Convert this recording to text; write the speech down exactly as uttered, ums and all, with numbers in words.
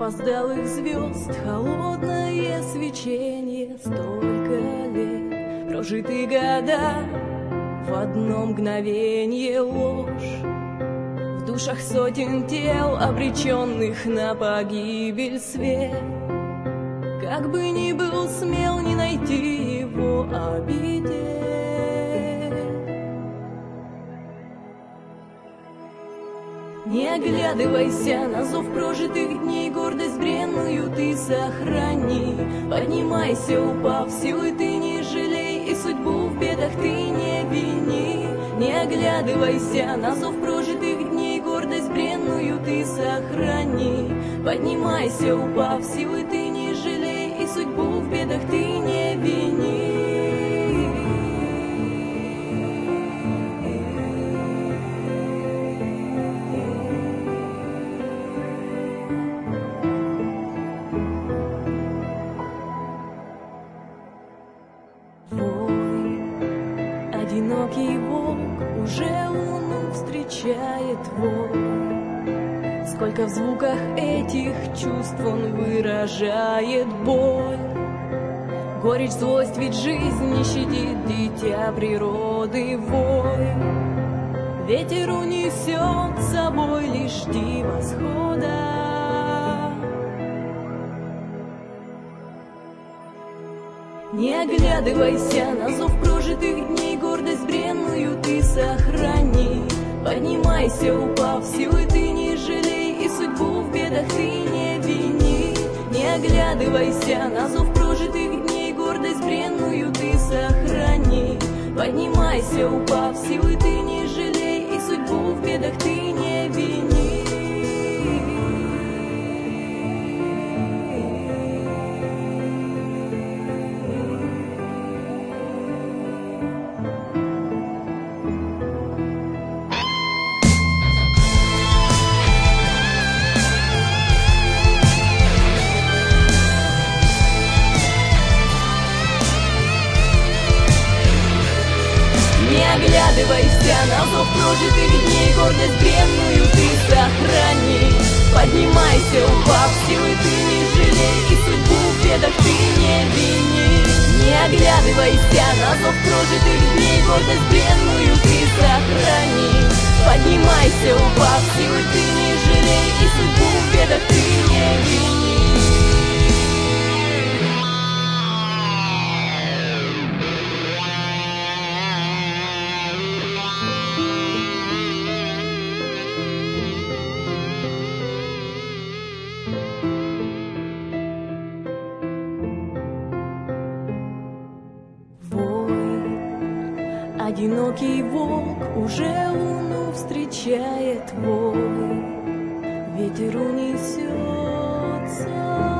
запоздалых звезд, холодное свечение, столько лет, прожитые года, в одно мгновенье ложь. В душах сотен тел, обреченных на погибель, свет. Как бы ни был смел, не найти его обиде. Не оглядывайся на зов прожитых дней, гордость бренную ты сохрани. Поднимайся, упав, силы ты не жалей, и судьбу в бедах ты не вини. Не оглядывайся на зов прожитых дней, гордость бренную ты сохрани. Поднимайся, упав, силы ты не жалей, и судьбу в бедах ты не вини. Одинокий волк уже луну встречает вой. Сколько в звуках этих чувств он выражает боль. Горечь, злость, ведь жизнь не щадит дитя природы вой. Ветер унесет с собой лишь дни восхода. Не оглядывайся на зов прожитых дней, гордость бренную ты сохрани. Поднимайся, упав, силы ты не жалей, и судьбу в бедах ты не вини. Не оглядывайся на зов прожитых дней, гордость бренную ты сохрани. Поднимайся, упав, силы ты не жалей, и судьбу в бедах ты не вини. Оглядывайся на зов прожитых дней, гордость бренную ты сохрани. Поднимайся, упав, силы ты не жалей, и судьбу в бедах ты не вини. Не оглядывайся на зов прожитых дней, гордость бренную ты сохрани. Поднимайся, упав, силы ты не жалей, и судьбу в бедах ты не вини. Одинокий волк уже луну встречает вой. Ветер унесется